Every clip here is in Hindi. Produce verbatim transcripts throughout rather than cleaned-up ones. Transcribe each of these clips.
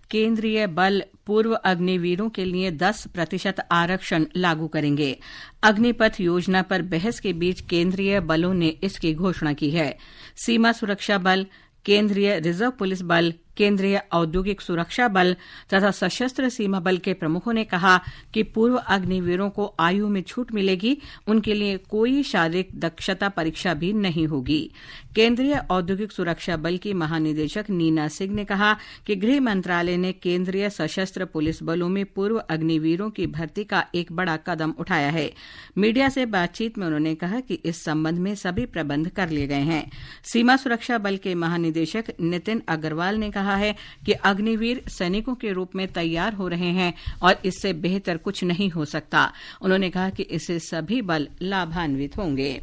केंद्रीय बल पूर्व अग्निवीरों के लिए दस प्रतिशत आरक्षण लागू करेंगे। अग्निपथ योजना पर बहस के बीच केंद्रीय बलों ने इसकी घोषणा की है। सीमा सुरक्षा बल, केंद्रीय रिजर्व पुलिस बल, केंद्रीय औद्योगिक सुरक्षा बल तथा सशस्त्र सीमा बल के प्रमुखों ने कहा कि पूर्व अग्निवीरों को आयु में छूट मिलेगी, उनके लिए कोई शारीरिक दक्षता परीक्षा भी नहीं होगी। केंद्रीय औद्योगिक सुरक्षा बल की महानिदेशक नीना सिंह ने कहा कि गृह मंत्रालय ने केंद्रीय सशस्त्र पुलिस बलों में पूर्व अग्निवीरों की भर्ती का एक बड़ा कदम उठाया है। मीडिया से बातचीत में उन्होंने कहा कि इस संबंध में सभी प्रबंध कर लिए गए हैं। सीमा सुरक्षा बल के महानिदेशक नितिन अग्रवाल ने कहा है कि अग्निवीर सैनिकों के रूप में तैयार हो रहे हैं और इससे बेहतर कुछ नहीं हो सकता। उन्होंने कहा कि इससे सभी बल लाभान्वित होंगे।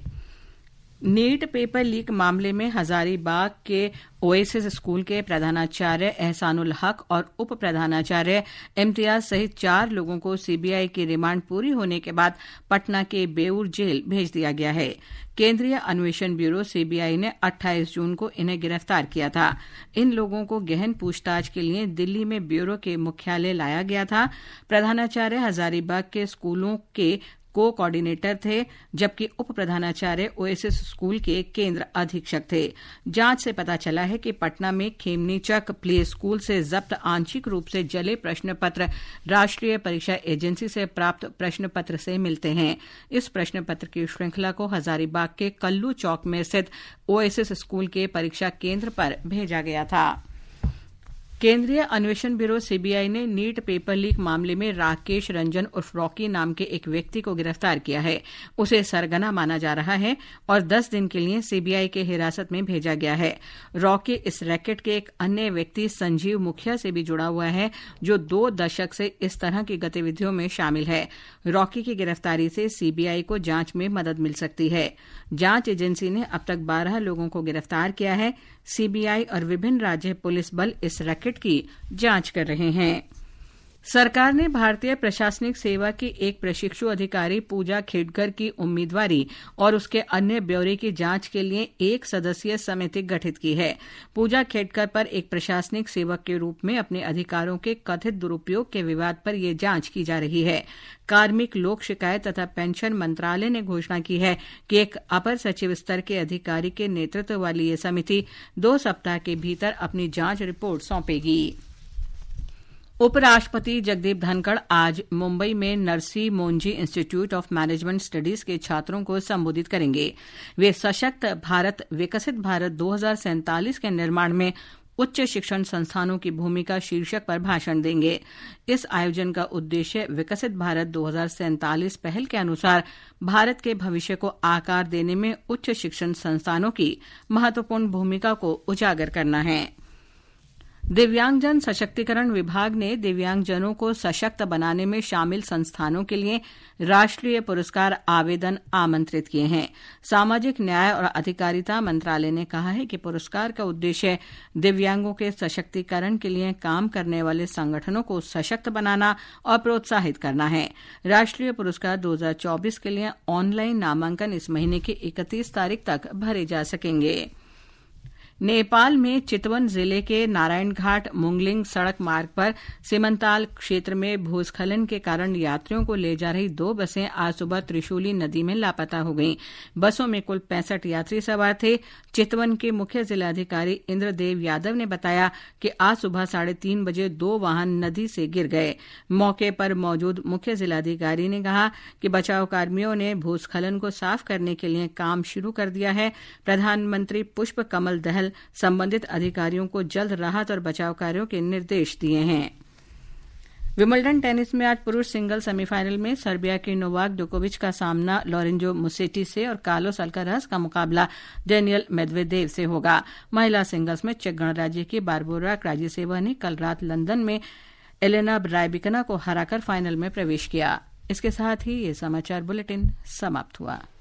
नीट पेपर लीक मामले में हजारीबाग के ओएसिस स्कूल के प्रधानाचार्य एहसानुल हक और उप प्रधानाचार्य इम्तियाज सहित चार लोगों को सीबीआई की रिमांड पूरी होने के बाद पटना के बेऊर जेल भेज दिया गया है। केंद्रीय अन्वेषण ब्यूरो सीबीआई ने अट्ठाईस जून को इन्हें गिरफ्तार किया था। इन लोगों को गहन पूछताछ के लिए दिल्ली में ब्यूरो के मुख्यालय लाया गया था। प्रधानाचार्य हजारीबाग के स्कूलों के को कोऑर्डिनेटर थे, जबकि उप प्रधानाचार्य ओएसिस स्कूल के केंद्र अधीक्षक थे। जांच से पता चला है कि पटना में खेमनीचक प्ले स्कूल से जब्त आंशिक रूप से जले प्रश्न पत्र राष्ट्रीय परीक्षा एजेंसी से प्राप्त प्रश्न पत्र से मिलते हैं। इस प्रश्न पत्र की श्रृंखला को हजारीबाग के कल्लू चौक में स्थित ओएसिस स्कूल के परीक्षा केंद्र पर भेजा गया था। केंद्रीय अन्वेषण ब्यूरो सीबीआई ने नीट पेपर लीक मामले में राकेश रंजन उर्फ रॉकी नाम के एक व्यक्ति को गिरफ्तार किया है। उसे सरगना माना जा रहा है और दस दिन के लिए सीबीआई के हिरासत में भेजा गया है। रॉकी इस रैकेट के एक अन्य व्यक्ति संजीव मुखिया से भी जुड़ा हुआ है, जो दो दशक से इस तरह की गतिविधियों में शामिल है। रॉकी की गिरफ्तारी से सीबीआई को जांच में मदद मिल सकती है। जांच एजेंसी ने अब तक बारह लोगों को गिरफ्तार किया है। सीबीआई और विभिन्न राज्य पुलिस बल इस रैकेट की जांच कर रहे हैं। सरकार ने भारतीय प्रशासनिक सेवा की एक प्रशिक्षु अधिकारी पूजा खेडकर की उम्मीदवारी और उसके अन्य ब्यौरे की जांच के लिए एक सदस्यीय समिति गठित की है। पूजा खेडकर पर एक प्रशासनिक सेवक के रूप में अपने अधिकारों के कथित दुरुपयोग के विवाद पर यह जांच की जा रही है। कार्मिक लोक शिकायत तथा पेंशन मंत्रालय ने घोषणा की है कि एक अपर सचिव स्तर के अधिकारी के नेतृत्व वाली यह समिति दो सप्ताह के भीतर अपनी जांच रिपोर्ट सौंपेगी। उपराष्ट्रपति जगदीप धनखड़ आज मुंबई में Narsee Monjee institute of management studies के छात्रों को संबोधित करेंगे। वे सशक्त भारत विकसित भारत दो हज़ार सैंतालीस के निर्माण में उच्च शिक्षण संस्थानों की भूमिका शीर्षक पर भाषण देंगे। इस आयोजन का उद्देश्य विकसित भारत दो हज़ार सैंतालीस पहल के अनुसार भारत के भविष्य को आकार देने में उच्च शिक्षण संस्थानों की महत्वपूर्ण भूमिका को उजागर करना है। दिव्यांगजन सशक्तिकरण विभाग ने दिव्यांगजनों को सशक्त बनाने में शामिल संस्थानों के लिए राष्ट्रीय पुरस्कार आवेदन आमंत्रित किए हैं। सामाजिक न्याय और अधिकारिता मंत्रालय ने कहा है कि पुरस्कार का उद्देश्य दिव्यांगों के सशक्तिकरण के लिए काम करने वाले संगठनों को सशक्त बनाना और प्रोत्साहित करना है। राष्ट्रीय पुरस्कार दो हज़ार चौबीस के लिए ऑनलाइन नामांकन इस महीने की इकतीस तारीख तक भरे जा सकेंगे। नेपाल में चितवन जिले के नारायण घाट मुंगलिंग सड़क मार्ग पर सीमंताल क्षेत्र में भूस्खलन के कारण यात्रियों को ले जा रही दो बसें आज सुबह त्रिशूली नदी में लापता हो गईं। बसों में कुल पैंसठ यात्री सवार थे। चितवन के मुख्य जिलाधिकारी इंद्रदेव यादव ने बताया कि आज सुबह साढ़े तीन बजे दो वाहन नदी से गिर गए। मौके पर मौजूद मुख्य जिलाधिकारी ने कहा कि बचाव कर्मियों ने भूस्खलन को साफ करने के लिए काम शुरू कर दिया है। प्रधानमंत्री पुष्प कमल दहल संबंधित अधिकारियों को जल्द राहत और बचाव कार्यों के निर्देश दिए हैं। विंबलडन टेनिस में आज पुरुष सिंगल सेमीफाइनल में सर्बिया के नोवाक जोकोविच का सामना लोरेंजो मुसेटी से और कार्लोस अल्काराज का मुकाबला डेनियल मेदवेदेव से होगा। महिला सिंगल्स में चेक गणराज्य की बारबोरा क्राजिसेवा ने कल रात लंदन में एलेना रायबिकना को हराकर फाइनल में प्रवेश किया। इसके साथ ही ये समाचार बुलेटिन समाप्त हुआ।